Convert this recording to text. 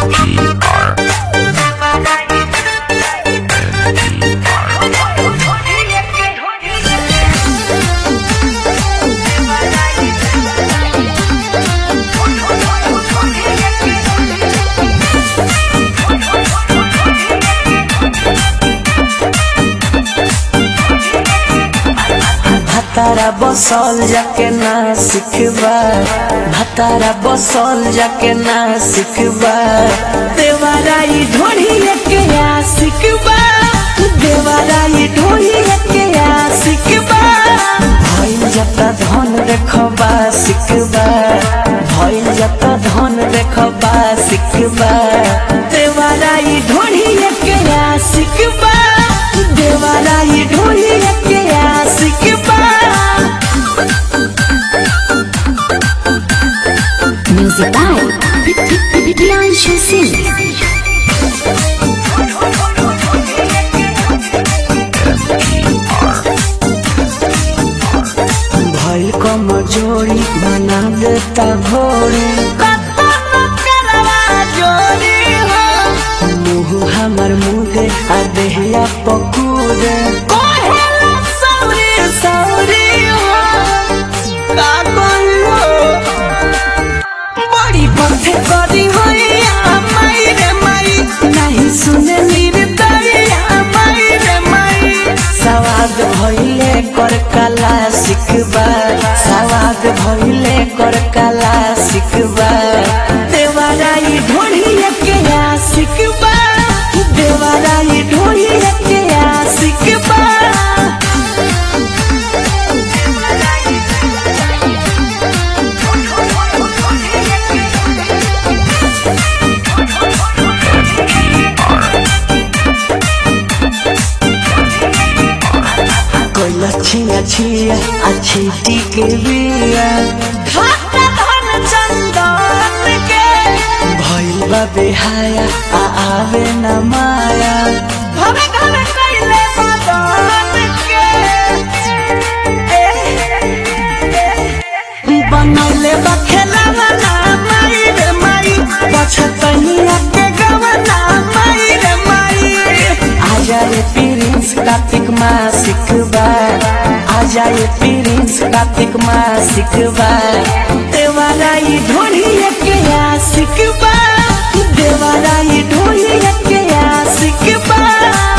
भतारा बसल जाके ना सिखबा, भतारा बसल जाके ना सिखबा, देवाराई ढोढ़ी के आ सिखबा, देवाराई ढोढ़ी के आ सिखबा, भइल जता धन देखबा सिखबा, भइल जता धन देखबा सिखबा, देवाराई ढोढ़ी के आ सिखबा, देवाराई ढोढ़ी के आ सिखबा। Music by Priyanshu Singh. भइल कमजोरी बना देता घोड़ी, मुँह हमर मुदे आ देहिया पकूदे, बड़ी बंधे करी होइया माई रे माई, नहीं सुने निर्दरिया माई रे माई, सवाद भइले कर कला सिखबा, सवाद भइले कर कला सिखबा, देवाराई ढोढ़ी के आ सिखबा, देवाराई ढोढ़ी के आ सिखबा। छिया छिया अच्छी टीके बिया, धन चंदन के भइल बा बेहाया आ आवे न माया, घरे घरे कइले बदन के बनौले बा खेलवा ना माई रे माई, पछतनिया के गवना माई रे माई, आजा रे प्रिंस कार्तिक माँ सिखबा, आजा ये प्रिंस कार्तिक माँ सिखबा, देवाराई ढोढ़ी के आ सिखबा, देवाराई ढोढ़ी के आ सिखबा।